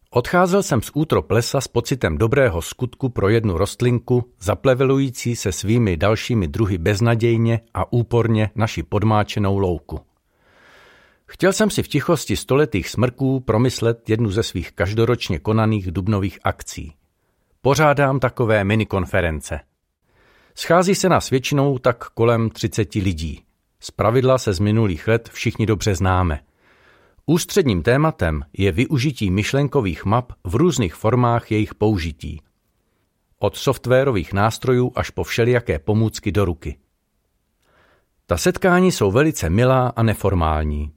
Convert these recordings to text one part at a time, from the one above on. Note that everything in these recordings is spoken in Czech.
Odcházel jsem z útrop lesa s pocitem dobrého skutku pro jednu rostlinku, zaplevelující se svými dalšími druhy beznadějně a úporně naši podmáčenou louku. Chtěl jsem si v tichosti stoletých smrků promyslet jednu ze svých každoročně konaných dubnových akcí. Pořádám takové minikonference. Schází se nás většinou tak kolem 30 lidí. Zpravidla se z minulých let všichni dobře známe. Ústředním tématem je využití myšlenkových map v různých formách jejich použití. Od softwarových nástrojů až po všelijaké pomůcky do ruky. Ta setkání jsou velice milá a neformální.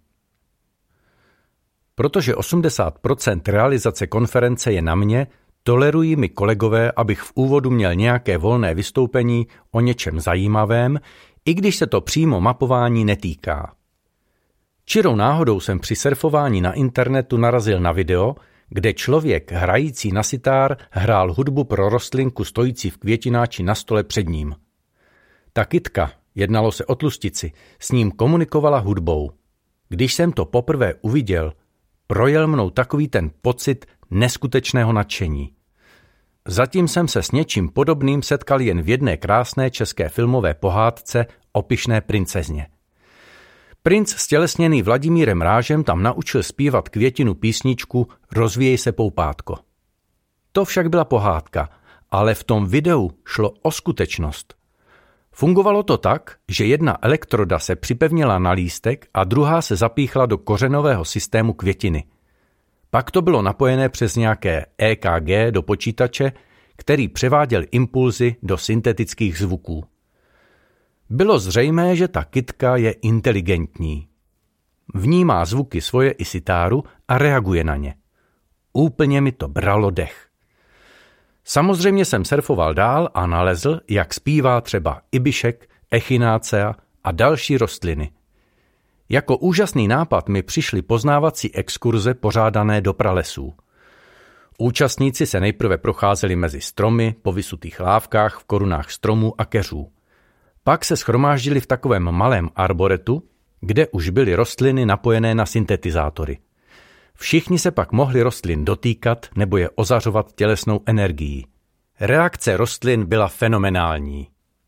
Protože 80% realizace konference je na mě, tolerují mi kolegové, abych v úvodu měl nějaké volné vystoupení o něčem zajímavém, i když se to přímo mapování netýká. Čirou náhodou jsem při surfování na internetu narazil na video, kde člověk hrající na sitar hrál hudbu pro rostlinku stojící v květináči na stole před ním. Ta kytka, jednalo se o tlustici, s ním komunikovala hudbou. Když jsem to poprvé uviděl, projel mnou takový ten pocit neskutečného nadšení. Zatím jsem se s něčím podobným setkal jen v jedné krásné české filmové pohádce o pyšné princezně. Princ stělesněný Vladimírem Rážem tam naučil zpívat Květinu písničku Rozvíjej se, poupátko. To však byla pohádka, ale v tom videu šlo o skutečnost. Fungovalo to tak, že jedna elektroda se připevnila na lístek a druhá se zapíchla do kořenového systému květiny. Pak to bylo napojené přes nějaké EKG do počítače, který převáděl impulzy do syntetických zvuků. Bylo zřejmé, že ta kytka je inteligentní. Vnímá zvuky svoje i sitáru a reaguje na ně. Úplně mi to bralo dech. Samozřejmě jsem surfoval dál a nalezl, jak zpívá třeba ibišek, echinacea a další rostliny. Jako úžasný nápad mi přišly poznávací exkurze pořádané do pralesů. Účastníci se nejprve procházeli mezi stromy, po vysutých lávkách, v korunách stromů a keřů. Pak se shromáždili v takovém malém arboretu, kde už byly rostliny napojené na syntetizátory. Všichni se pak mohli rostlin dotýkat nebo je ozařovat tělesnou energií. Reakce rostlin byla fenomenální.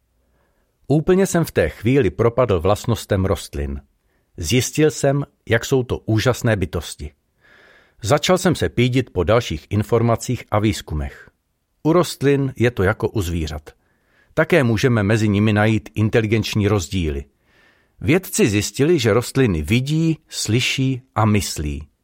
Úplně jsem v té chvíli propadl vlastnostem rostlin. Zjistil jsem, jak jsou to úžasné bytosti. Začal jsem se pídit po dalších informacích a výzkumech. U rostlin je to jako u zvířat. Také můžeme mezi nimi najít inteligenční rozdíly. Vědci zjistili, že rostliny vidí, slyší a myslí.